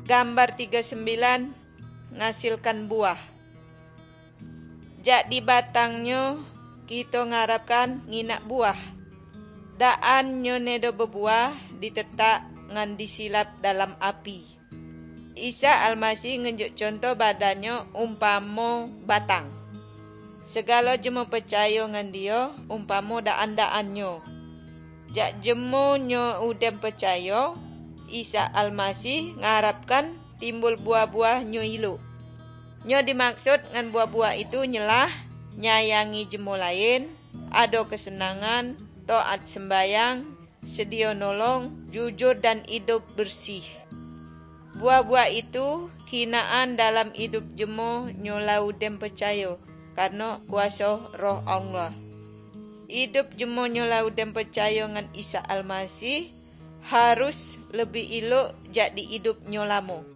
Gambar 39 ngasilkan buah. Jak di batangnya kita ngarapkan nginak buah. Daan nyo nedo bebuah ditetak ngan disilap dalam api. Isa Almasih ngenjuk contoh badannya umpamo batang. Segala jemo percaya ngan dia umpamo daan-daannya. Jak jemo nyo udem percaya, Isa Almasih ngarapkan timbul buah-buah nyo ilu. Nyo dimaksud ngan buah-buah itu nyelah, nyayangi jemo lain, ado kesenangan, taat sembayang, sedia nolong, jujur dan hidup bersih. Buah-buah itu kinaan dalam hidup jemo nyo laudem percaya karena kuasa Roh Allah. Hidup jemo nyo laudem percaya ngan Isa Almasih harus lebih elok jak di hidup nyo lamo.